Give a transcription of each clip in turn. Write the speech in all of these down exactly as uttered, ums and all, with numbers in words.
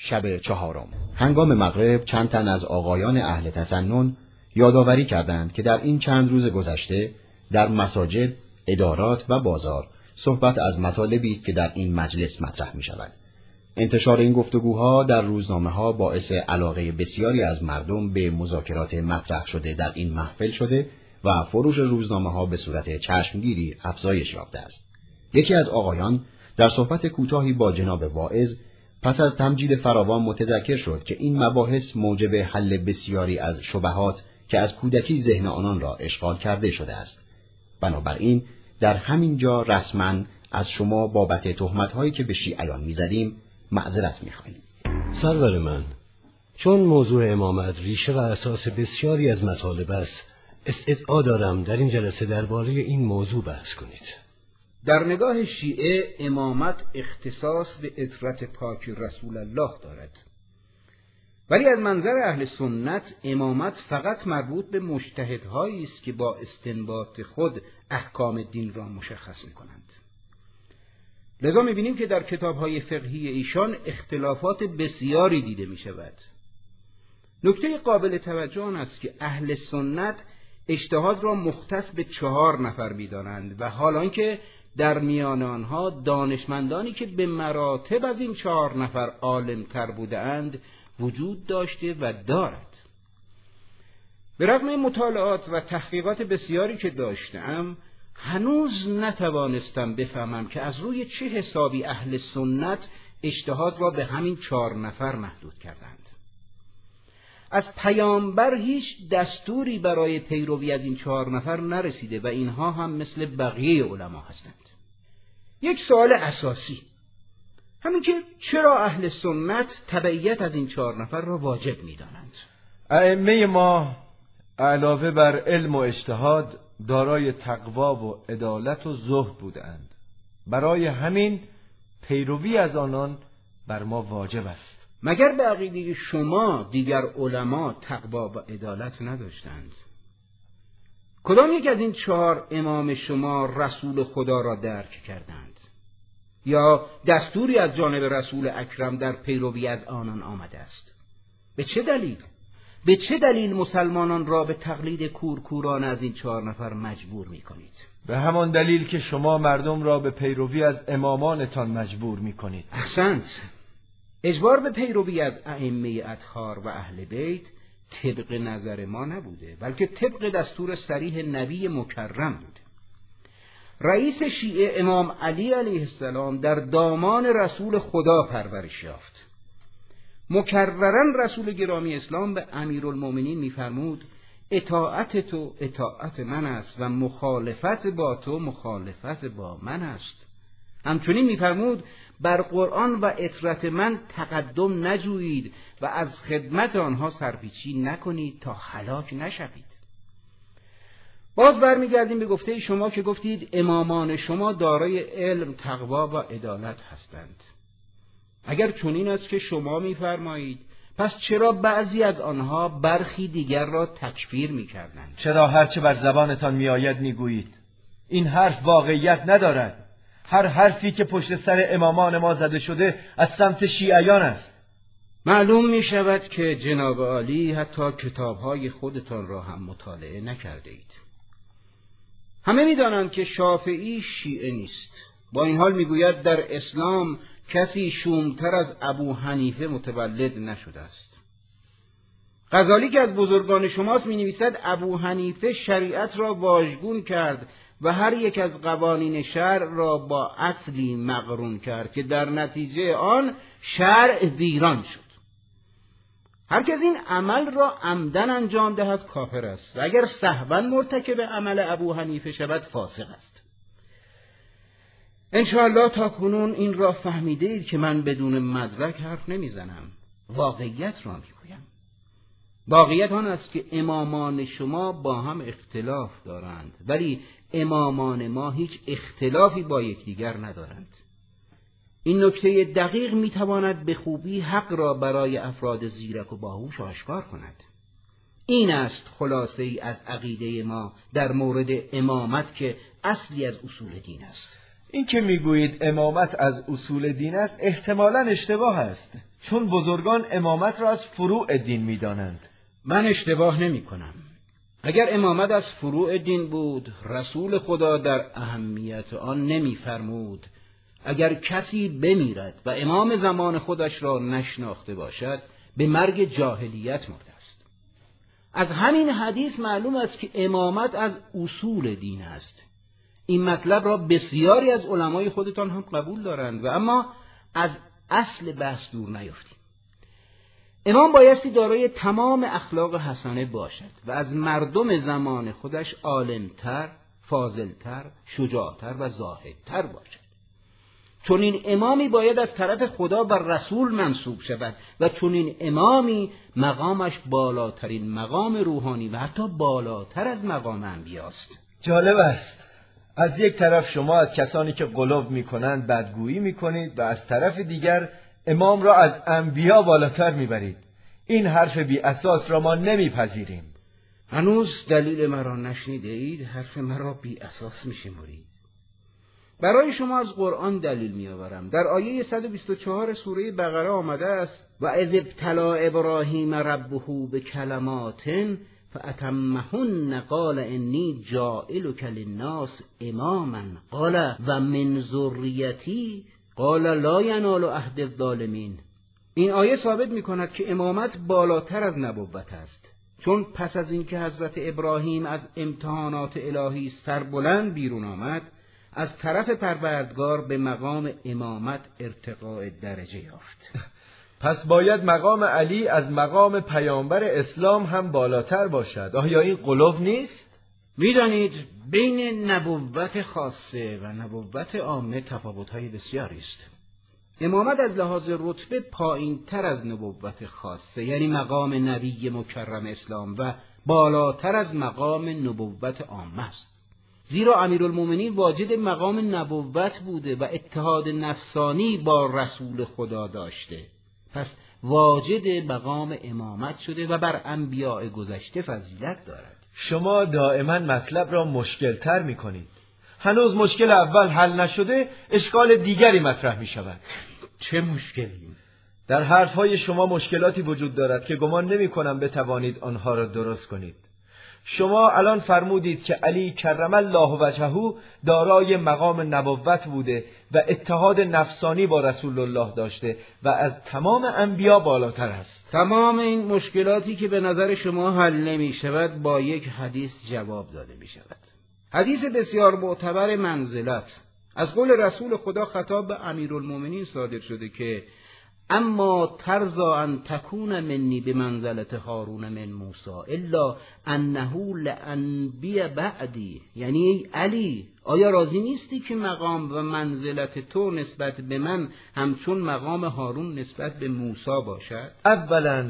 شب چهارم. هنگام مغرب چند تن از آقایان اهل تسنن یادآوری کردند که در این چند روز گذشته در مساجد، ادارات و بازار صحبت از مطالبی است که در این مجلس مطرح می شود. انتشار این گفتگوها در روزنامه‌ها باعث علاقه بسیاری از مردم به مذاکرات مطرح شده در این محفل شده و فروش روزنامه‌ها به صورت چشمگیری افزایش یافته است. یکی از آقایان در صحبت کوتاهی با جناب واعظ پس از تمجید فراوان متذکر شد که این مباحث موجب حل بسیاری از شبهات که از کودکی ذهن آنان را اشغال کرده شده است. بنابراین در همین جا رسما از شما بابت تهمت‌هایی که به شیعیان می‌زدیم معذرت می‌خواهیم. سرور من، چون موضوع امامت ریشه و اساس بسیاری از مطالب است، استدعا دارم در این جلسه درباره این موضوع بحث کنید. در نگاه شیعه امامت اختصاص به عترت پاک رسول الله دارد، ولی از منظر اهل سنت امامت فقط مربوط به مجتهدهایی است که با استنباط خود احکام دین را مشخص می‌کنند. لذا می‌بینیم که در کتاب‌های فقهی ایشان اختلافات بسیاری دیده می‌شود. نکته قابل توجه آن است که اهل سنت اجتهاد را مختص به چهار نفر می‌دانند و حالان که در میان آنها دانشمندانی که به مراتب از این چهار نفر عالم‌تر بودند وجود داشته و دارد. به رغم مطالعات و تحقیقات بسیاری که داشتم، هنوز نتوانستم بفهمم که از روی چه حسابی اهل سنت اجتهاد را به همین چهار نفر محدود کردند. از پیامبر هیچ دستوری برای پیروی از این چهار نفر نرسیده و اینها هم مثل بقیه علما هستند. یک سوال اساسی، همین که چرا اهل سنت تبعیت از این چهار نفر را واجب می‌دانند؟ ائمه ما علاوه بر علم و اجتهاد دارای تقوا و عدالت و زهد بودند. برای همین پیروی از آنان بر ما واجب است. مگر به عقیده شما دیگر علما تقوا و عدالت نداشتند؟ کدام یک از این چهار امام شما رسول خدا را درک کردند؟ یا دستوری از جانب رسول اکرم در پیروی از آنان آمده است؟ به چه دلیل؟ به چه دلیل مسلمانان را به تقلید کورکوران از این چهار نفر مجبور می کنید؟ به همان دلیل که شما مردم را به پیروی از امامانتان مجبور می کنید. احسنت. اجبار به پیروی از ائمه اطهار و اهل بیت طبق نظر ما نبوده، بلکه طبق دستور صریح نبی مکرم بوده. رئیس شیعه امام علی علیه السلام در دامان رسول خدا پرورش یافت. مکررن رسول گرامی اسلام به امیرالمومنین می‌فرمود اطاعت تو اطاعت من است و مخالفت با تو مخالفت با من است. همچنین می‌فرمود بر قرآن و عترت من تقدم نجویید و از خدمت آنها سرپیچی نکنید تا هلاک نشوید. باز برمیگردیم به گفته شما که گفتید امامان شما دارای علم، تقوا و عدالت هستند. اگر چنین است که شما می‌فرمایید، پس چرا بعضی از آنها برخی دیگر را تکفیر می‌کردند؟ چرا هرچه بر زبانتان میآید میگویید؟ این حرف واقعیت ندارد. هر حرفی که پشت سر امامان ما زده شده از سمت شیعیان است. معلوم می شود که جناب عالی حتی کتاب‌های خودتان را هم مطالعه نکرده اید. همه می دانند که شافعی شیعه نیست. با این حال می گوید در اسلام کسی شومتر از ابو حنیفه متولد نشده است. غزالی که از بزرگان شماست می نویسد ابو حنیفه شریعت را واژگون کرد و هر یک از قوانین شرع را با اصلی مقرون کرد که در نتیجه آن شرع ویران شد. هر کس این عمل را عمدن انجام دهد کافر است و اگر سهوا مرتکب عمل ابو حنیفه شود فاسق است. انشاءالله تا کنون این را فهمیده اید که من بدون مدرک حرف نمیزنم، واقعیت را میگویم. واقعیت آن است که امامان شما با هم اختلاف دارند، ولی امامان ما هیچ اختلافی با یکدیگر ندارند. این نکته دقیق میتواند به خوبی حق را برای افراد زیرک و باهوش آشکار کند. این است خلاصه ای از عقیده ما در مورد امامت که اصلی از اصول دین است. این که میگویید امامت از اصول دین است احتمالاً اشتباه است، چون بزرگان امامت را از فروع دین می‌دانند. من اشتباه نمی کنم. اگر امامت از فروع دین بود، رسول خدا در اهمیت آن نمی فرمود اگر کسی بمیرد و امام زمان خودش را نشناخته باشد به مرگ جاهلیت مرده است. از همین حدیث معلوم است که امامت از اصول دین است. این مطلب را بسیاری از علمای خودتان هم قبول دارند و اما از اصل بحث دور نیفتیم. امام بایستی دارای تمام اخلاق حسنه باشد و از مردم زمان خودش عالمتر، فاضلتر، شجاعتر و زاهدتر باشد. چون این امامی باید از طرف خدا بر رسول منصوب شود و چون این امامی مقامش بالاترین مقام روحانی و حتی بالاتر از مقام انبیاست. جالب است. از یک طرف شما از کسانی که غلو میکنند بدگویی میکنید و از طرف دیگر امام را از انبیا بالاتر میبرید. این حرف بی اساس را ما نمیپذیریم. هنوز دلیل مرا نشنیده اید، حرف مرا بی اساس میشمرید. برای شما از قرآن دلیل میآورم. در آیه صد و بیست و چهار سوره بقره آمده است و اذ ابتلی ابراهیم ربه بکلمات فاتمهن قال انی جاعلک للناس اماما قال و من ذریتی قال لا ینال عهد الظالمین. این آیه ثابت می‌کند که امامت بالاتر از نبوت است، چون پس از اینکه حضرت ابراهیم از امتحانات الهی سربلند بیرون آمد، از طرف پروردگار به مقام امامت ارتقاء درجه یافت. پس باید مقام علی از مقام پیامبر اسلام هم بالاتر باشد. آیا این غلو نیست؟ میدانید بین نبوت خاصه و نبوت عامه تفاوت‌های بسیاری است. امامت از لحاظ رتبه پایین‌تر از نبوت خاصه، یعنی مقام نبی مکرم اسلام، و بالاتر از مقام نبوت عامه است. زیرا امیرالمومنین واجد مقام نبوت بوده و اتحاد نفسانی با رسول خدا داشته، پس واجد مقام امامت شده و بر انبیاء گذشته فضیلت دارد. شما دائما مطلب را مشکل تر می کنید. هنوز مشکل اول حل نشده، اشکال دیگری مطرح می شود. چه مشکلی؟ در حرفهای شما مشکلاتی وجود دارد که گمان نمی کنم بتوانید آنها را درست کنید. شما الان فرمودید که علی کرم الله وجهه دارای مقام نبوت بوده و اتحاد نفسانی با رسول الله داشته و از تمام انبیا بالاتر است. تمام این مشکلاتی که به نظر شما حل نمی شود با یک حدیث جواب داده می شود. حدیث بسیار معتبر منزلت از قول رسول خدا خطاب به امیرالمومنین صادر شده که اما ترضا ان تکون منی بمنزلت هارون من موسی الا انه لانبی بعدی. یعنی ای علی، آیا راضی نیستی که مقام و منزلت تو نسبت به من همچون مقام هارون نسبت به موسی باشد؟ اولا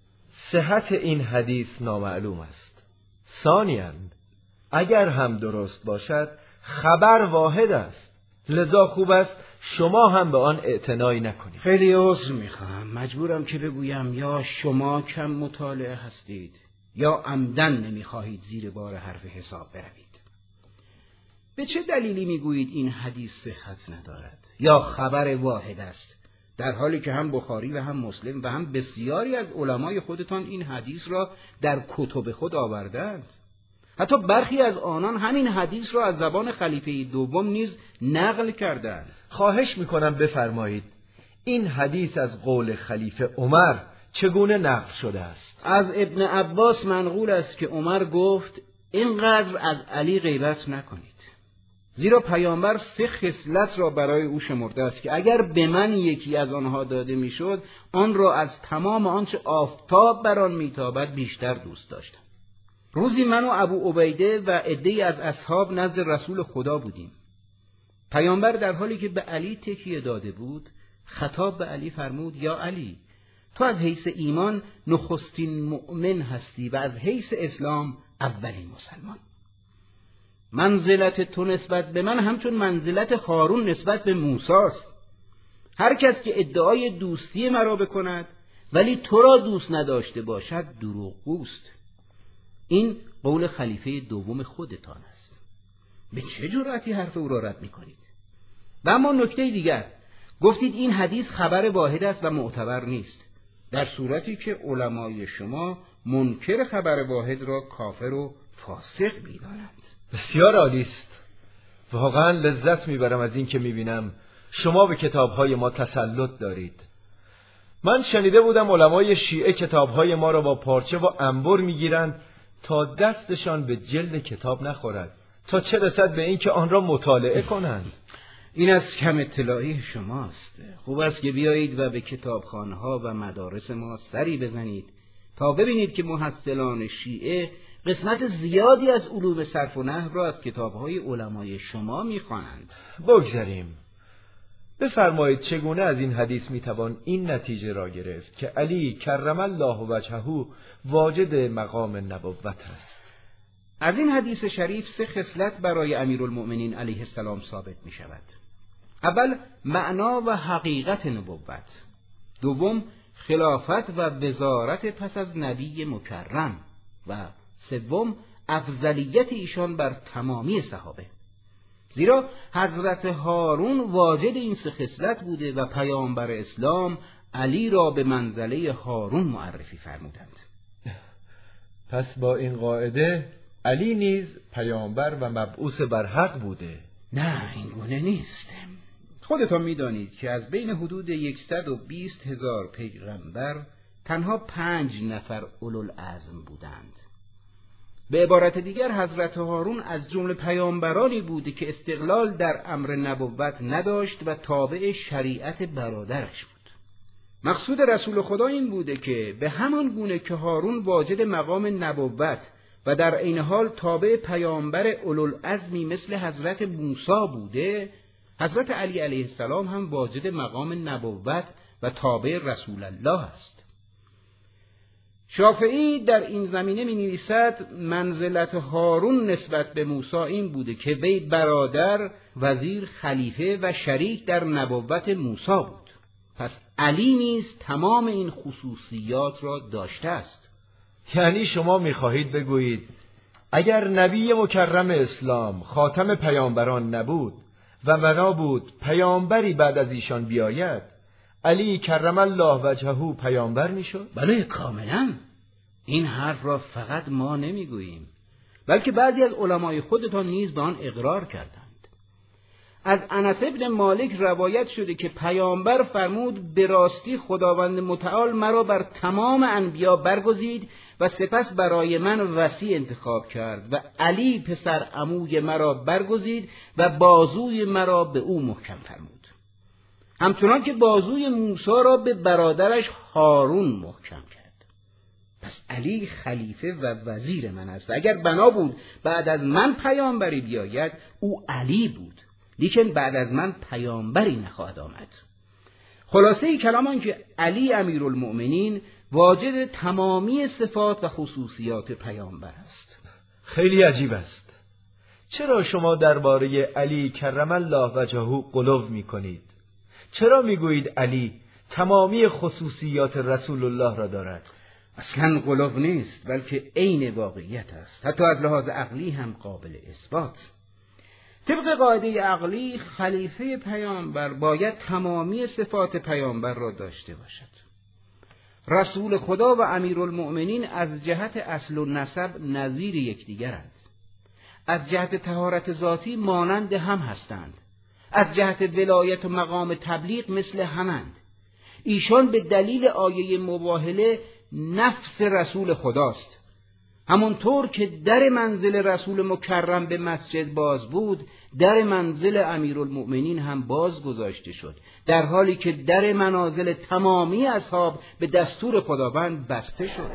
صحت این حدیث نامعلوم است. ثانیاً اگر هم درست باشد خبر واحد است، لذا خوب است شما هم به آن اعتنایی نکنید. خیلی عذر میخوام، مجبورم که بگویم یا شما کم مطالعه هستید یا عمدن نمیخواهید زیر بار حرف حساب بروید. به چه دلیلی میگویید این حدیث صحت ندارد یا خبر واحد است، در حالی که هم بخاری و هم مسلم و هم بسیاری از علمای خودتان این حدیث را در کتب خود آوردند؟ حتی برخی از آنان همین حدیث را از زبان خلیفه دوم نیز نقل کردند. خواهش میکنم بفرمایید این حدیث از قول خلیفه عمر چگونه نقل شده است؟ از ابن عباس منقول است که عمر گفت اینقدر از علی غیبت نکنید، زیرا پیامبر سه خصلت را برای او شمرده است که اگر به من یکی از آنها داده میشد آن را از تمام آنچه آفتاب بر آن میتابد بیشتر دوست داشتم. روزی من و ابو عبیده و عده‌ای از اصحاب نزد رسول خدا بودیم. پیامبر در حالی که به علی تکیه داده بود خطاب به علی فرمود یا علی، تو از حیث ایمان نخستین مؤمن هستی و از حیث اسلام اولین مسلمان. منزلت تو نسبت به من همچون منزلت هارون نسبت به موسی است. هر کس که ادعای دوستی مرا بکند ولی تو را دوست نداشته باشد دروغگوست. این قول خلیفه دوم خودتان است. به چه جرأتی حرف او را رد می‌کنید؟ و اما نکته دیگر، گفتید این حدیث خبر واحد است و معتبر نیست، در صورتی که علمای شما منکر خبر واحد را کافر و فاسق می‌دانند. بسیار عالی است. واقعا لذت میبرم از این که میبینم شما به کتابهای ما تسلط دارید. من شنیده بودم علمای شیعه کتابهای ما را با پارچه و انبر میگیرند تا دستشان به جلد کتاب نخورد، تا چه رسد به این که آن را مطالعه کنند. این از کم اطلاعی شماست. خوب است که بیایید و به کتابخانه‌ها و مدارس ما سری بزنید تا ببینید که محصلان شیعه قسمت زیادی از علوم صرف و نحو را از کتاب‌های علمای شما می‌خوانند. بگذاریم. بفرمایید چگونه از این حدیث میتوان این نتیجه را گرفت که علی کرم الله وجهه واجد مقام نبوت است؟ از این حدیث شریف سه خصلت برای امیرالمؤمنین علیه السلام ثابت می شود. اول، معنا و حقیقت نبوت. دوم، خلافت و وزارت پس از نبی مکرم. و سوم، افضلیت ایشان بر تمامی صحابه. زیرا حضرت هارون واجد این سه خصلت بوده و پیامبر اسلام علی را به منزله هارون معرفی فرمودند. پس با این قاعده علی نیز پیامبر و مبعوث بر حق بوده؟ نه، این گونه نیست. خودتان می‌دانید که از بین حدود صد و بیست هزار پیغمبر تنها پنج نفر اولوالعزم بودند. به عبارت دیگر حضرت هارون از جمله پیامبرانی بوده که استقلال در امر نبوت نداشت و تابع شریعت برادرش بود. مقصود رسول خدا این بوده که به همان گونه که هارون واجد مقام نبوت و در عین حال تابع پیامبر اولوالعزمی مثل حضرت موسی بوده، حضرت علی علیه السلام هم واجد مقام نبوت و تابع رسول الله است. شافعی در این زمینه می نویسد منزلت هارون نسبت به موسی این بوده که وی برادر، وزیر، خلیفه و شریک در نبوت موسی بود. پس علی نیز تمام این خصوصیات را داشته است. یعنی شما می خواهید بگویید اگر نبی مکرم اسلام خاتم پیامبران نبود و بنا بود پیامبری بعد از ایشان بیاید، علی کرم الله وجهه پیامبر می شد؟ بله، کاملا. این حرف را فقط ما نمی گوییم، بلکه بعضی از علمای خودتان نیز به آن اقرار کردند. از انس ابن مالک روایت شده که پیامبر فرمود به راستی خداوند متعال مرا بر تمام انبیا برگزید و سپس برای من وصی انتخاب کرد و علی پسر عموی مرا برگزید و بازوی مرا به او محکم فرمود، همچنان که بازوی موسی را به برادرش هارون محکم کرد. پس علی خلیفه و وزیر من است و اگر بنا بود بعد از من پیامبری بیاید او علی بود، لیکن بعد از من پیامبری نخواهد آمد. خلاصه ای کلام آن که علی امیرالمؤمنین واجد تمامی صفات و خصوصیات پیامبر است. خیلی عجیب است. چرا شما درباره علی کرم الله وجهه غلو می‌کنید؟ چرا میگویید علی تمامی خصوصیات رسول الله را دارد؟ اصلا غلو نیست، بلکه عین واقعیت است. حتی از لحاظ عقلی هم قابل اثبات. طبق قاعده عقلی خلیفه پیامبر باید تمامی صفات پیامبر را داشته باشد. رسول خدا و امیرالمؤمنین از جهت اصل و نسب نظیر یکدیگرند. از جهت طهارت ذاتی مانند هم هستند. از جهت ولایت و مقام تبلیغ مثل همند. ایشان به دلیل آیه مباهله نفس رسول خداست. همونطور که در منزل رسول مکرم به مسجد باز بود، در منزل امیرالمؤمنین هم باز گذاشته شد، در حالی که در منازل تمامی اصحاب به دستور خداوند بسته شد.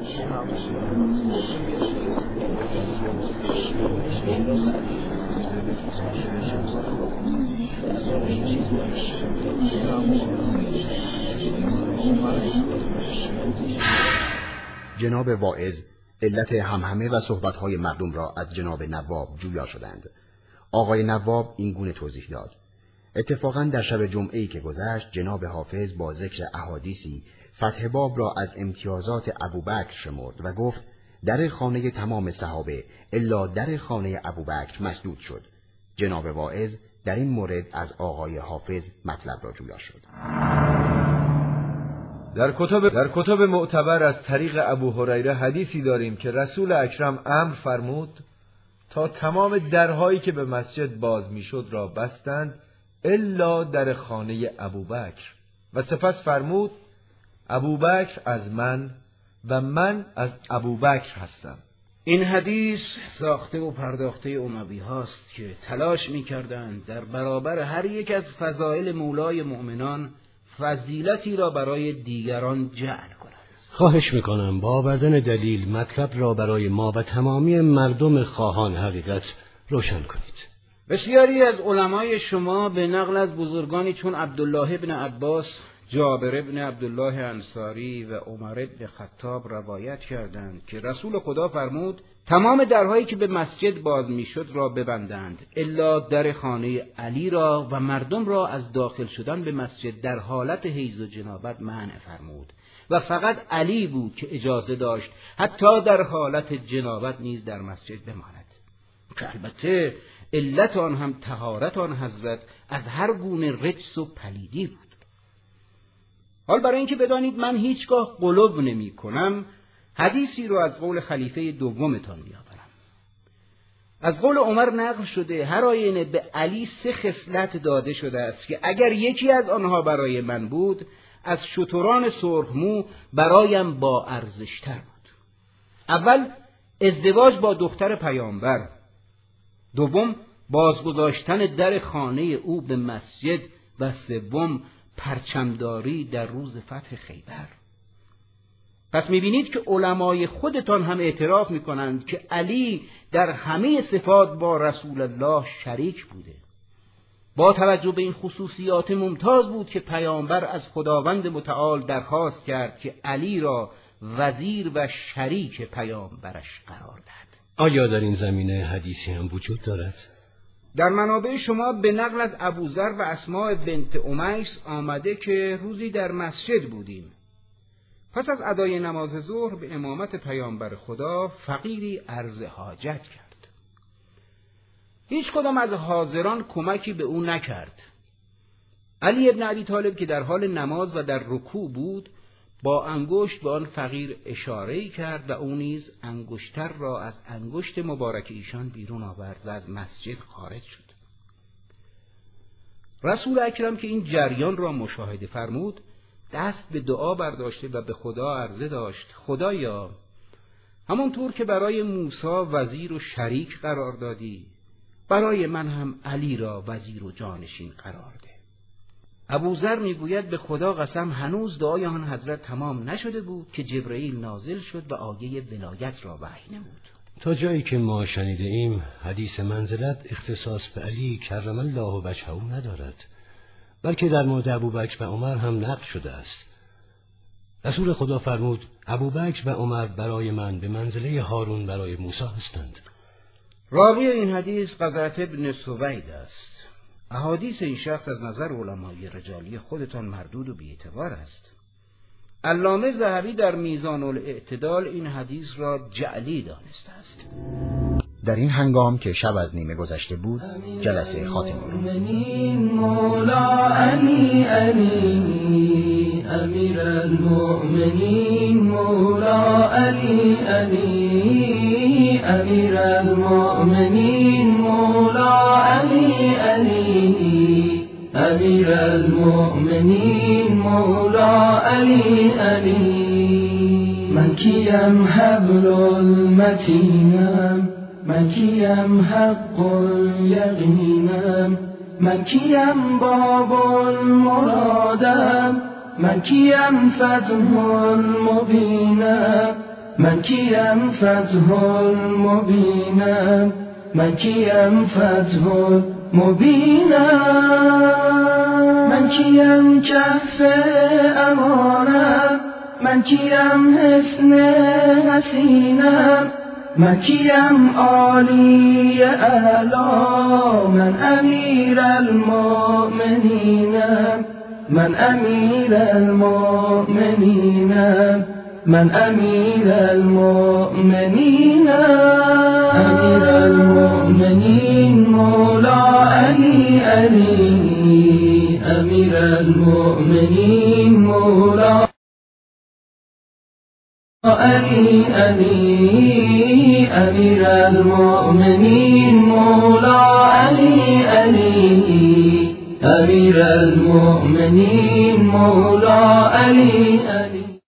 جناب واعظ علت همهمه و صحبت‌های مردم را از جناب نواب جویا شدند. آقای نواب این گونه توضیح داد: اتفاقاً در شب جمعه‌ای که گذشت جناب حافظ با ذکر احادیثی فتح باب را از امتیازات ابوبکر شمرد و گفت در خانه تمام صحابه الا در خانه ابوبکر مسدود شد. جناب واعظ در این مورد از آقای حافظ مطلب را جویا شد. در کتب در کتب معتبر از طریق ابو هریره حدیثی داریم که رسول اکرم امر فرمود تا تمام درهایی که به مسجد باز میشد را بستند الا در خانه ابوبکر و سپس فرمود ابوبکر از من و من از ابوبکر هستم. این حدیث ساخته و پرداخته اموی هاست که تلاش می‌کردند در برابر هر یک از فضائل مولای مؤمنان فضیلتی را برای دیگران جعل کنند. خواهش میکنم با آوردن دلیل مطلب را برای ما و تمامی مردم خواهان حقیقت روشن کنید. بسیاری از علمای شما به نقل از بزرگانی چون عبدالله ابن عباس، جابر ابن عبدالله انصاری و عمر ابن خطاب روایت کردند که رسول خدا فرمود تمام درهایی که به مسجد باز میشد را ببندند الا در خانه علی را و مردم را از داخل شدن به مسجد در حالت حیض و جنابت منع فرمود و فقط علی بود که اجازه داشت حتی در حالت جنابت نیز در مسجد بماند، که البته علت آن هم طهارت آن حضرت از هر گونه رجس و پلیدی بود. حال برای اینکه بدانید من هیچگاه غلو نمی کنم، حدیثی رو از قول خلیفه دومتان بیاورم. از قول عمر نقل شده هر آینه به علی سه خصلت داده شده است که اگر یکی از آنها برای من بود از شتران سرخمو برایم با ارزشتر بود. اول ازدواج با دختر پیامبر، دوم بازگذاشتن در خانه او به مسجد و سوم پرچمداری در روز فتح خیبر. پس میبینید که علمای خودتان هم اعتراف میکنند که علی در همه صفات با رسول الله شریک بوده. با توجه به این خصوصیات ممتاز بود که پیامبر از خداوند متعال درخواست کرد که علی را وزیر و شریک پیامبرش قرار دهد. آیا در این زمینه حدیثی هم وجود دارد؟ در منابع شما به نقل از ابوذر و اسماء بنت امیس آمده که روزی در مسجد بودیم. پس از ادای نماز ظهر به امامت پیامبر خدا فقیری عرض حاجت کرد. هیچ کدام از حاضران کمکی به او نکرد. علی ابن ابی طالب که در حال نماز و در رکوع بود با انگشت به آن فقیر اشاره‌ای کرد و او نیز انگشتر را از انگشت مبارک ایشان بیرون آورد و از مسجد خارج شد. رسول اکرم که این جریان را مشاهده فرمود دست به دعا برداشته و به خدا عرضه داشت خدایا همانطور که برای موسی وزیر و شریک قرار دادی برای من هم علی را وزیر و جانشین قرار ده. ابوذر میگوید به خدا قسم هنوز دعای آن حضرت تمام نشده بود که جبرئیل نازل شد و آیه ولایت را وحی نمود. تا جایی که ما شنیده ایم حدیث منزلت اختصاص به علی کرم الله وجهه ندارد، بلکه در مورد ابوبکر و عمر هم نقل شده است. رسول خدا فرمود ابوبکر و عمر برای من به منزله هارون برای موسی هستند. راوی این حدیث قزعة ابن سوید است. احادیث این شخص از نظر علمای رجالی خودتان مردود و بی‌اعتبار است. علامه ذهبی در میزان الاعتدال این حدیث را جعلی دانسته است. در این هنگام که شب از نیمه گذشته بود جلسه خاتمه رو مولا علی علی امیر المؤمنین مولا علی علی امیر المؤمنین مولا علی علی امیر المؤمنین مولا علی علی من کیم حبل المتینم من کیم حق الیقینم من کیم باب المرادم من کیم فتح المبینم من کیم فتح المبینم من کیم فتح المبینم من کیم کف امانم من کیم حسن حسینم من کیم عالی اعلا من امیر المؤمنینم من امیر المؤمنینم من أمير المؤمنين أمير المؤمنين مولا علي علي أمير المؤمنين مولا علي علي أمير المؤمنين مولا علي علي أمير المؤمنين مولا علي علي